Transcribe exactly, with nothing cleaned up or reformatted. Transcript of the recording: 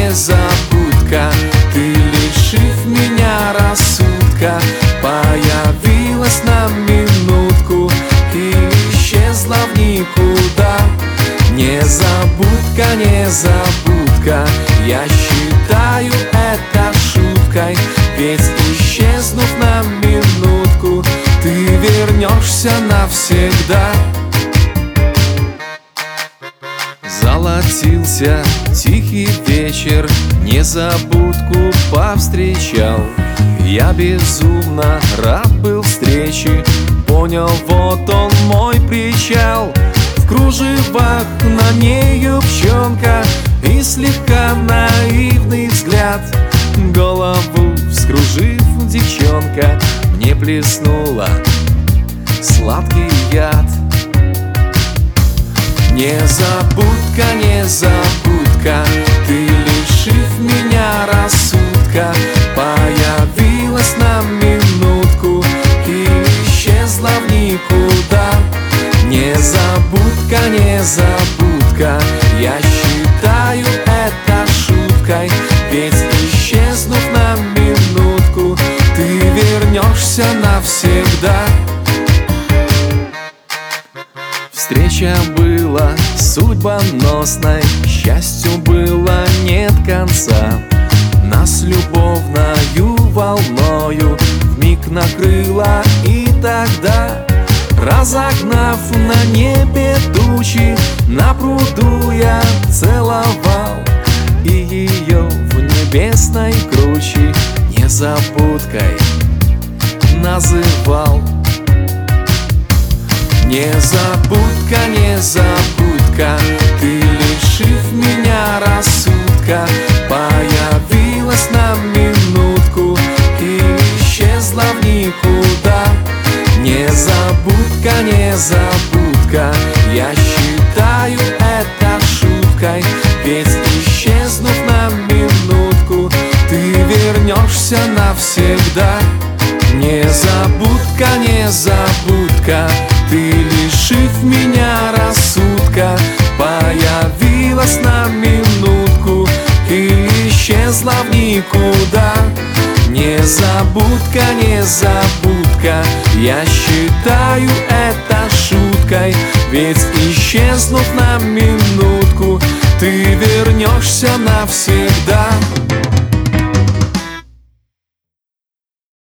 незабудка, ты, лишив меня рассудка, появилась на минутку и исчезла в никуда. Незабудка, незабудка, я считаю это шуткой, ведь исчезнув на минутку, ты вернешься навсегда. Золотился тихий вечер, незабудку повстречал. Я безумно рад был встрече, понял, вот он мой причал. В кружевах на ней юбчонка и слегка наивный взгляд. Голову вскружив, девчонка мне плеснула сладкий яд. Незабудка, незабудка, ты, лишив меня рассудка, появилась на минутку и исчезла в никуда. Незабудка, незабудка, я считаю это шуткой, ведь исчезнув на минутку, ты вернешься навсегда. Встреча была судьбоносной, счастью было нет конца. Нас любовною волною вмиг накрыло, и тогда, разогнав на небе тучи, на пруду я целовал и ее в небесной круче незабудкой называл. Незабудка, незабудка, ты, лишив меня рассудка, появилась на минутку и исчезла в никуда. Незабудка, незабудка, я считаю это шуткой, ведь исчезнув на минутку, ты вернешься навсегда. Незабудка, незабудка, ты, лишив меня рассудка, появилась на минутку и исчезла в никуда. Незабудка, незабудка, я считаю это шуткой, ведь исчезнув на минутку, ты вернешься навсегда.